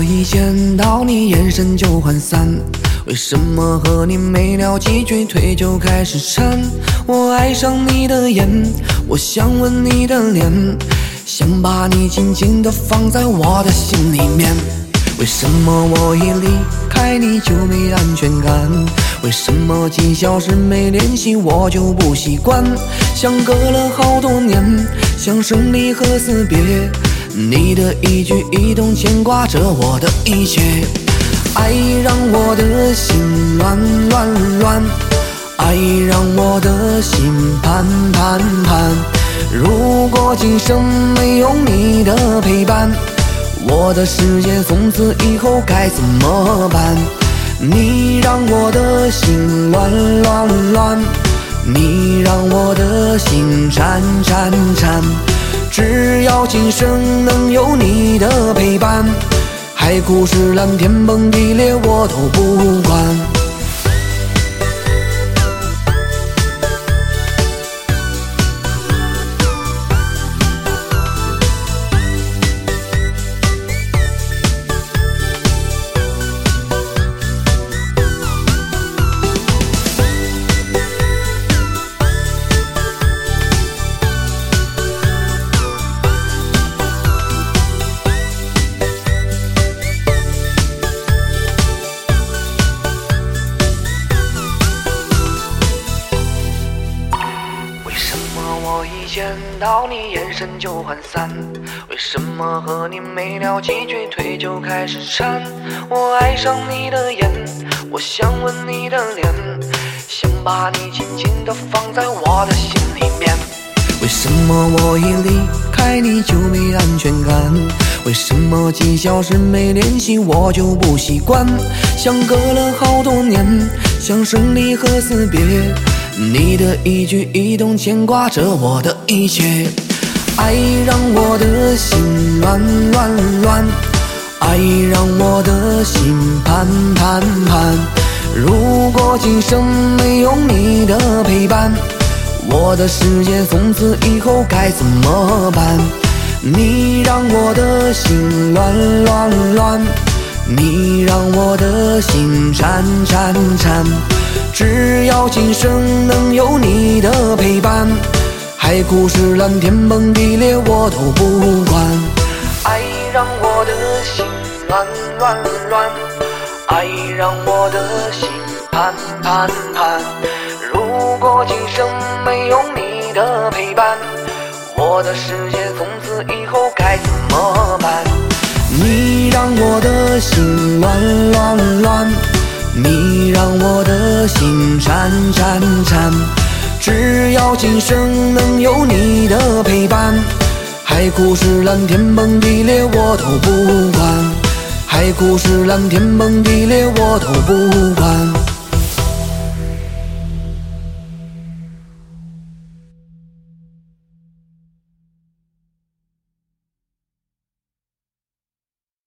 一见到你眼神就涣散？为什么和你没聊几句腿就开始颤？我爱上你的眼，我想吻你的脸，想把你紧紧地放在我的心里面。为什么我一离开你就没安全感？为什么几小时没联系我就不习惯？相隔了好多年，像生离和死别，你的一举一动牵挂着我的一切。爱让我的心乱乱乱，爱让我的心盼盼盼。如果今生没有你的陪伴，我的世界从此以后该怎么办？你让我的心乱乱乱，你让我的心颤颤颤。只要今生能有你的陪伴，海枯石烂天崩地裂我都不管。我一见到你眼神就涣散，为什么和你没聊几句腿就开始颤？我爱上你的眼，我想吻你的脸，想把你紧紧地放在我的心里面。为什么我一离开你就没安全感？为什么几小时没联系我就不习惯？相隔了好多年，像生离和死别，你的一举一动牵挂着我的一切。爱让我的心乱乱乱，爱让我的心盼盼盼。如果今生没有你的陪伴，我的世界从此以后该怎么办？你让我的心乱乱乱，你让我的心颤颤颤。只要今生能有你的陪伴，海枯石烂天崩地裂我都不管。爱让我的心乱乱乱，爱让我的心盼盼盼。如果今生没有你的陪伴，我的世界从此以后该怎么办？你让我的心乱乱乱，你让我的心颤颤颤。只要今生能有你的陪伴，海枯石烂天崩地裂我都不管，海枯石烂天崩地裂我都不管。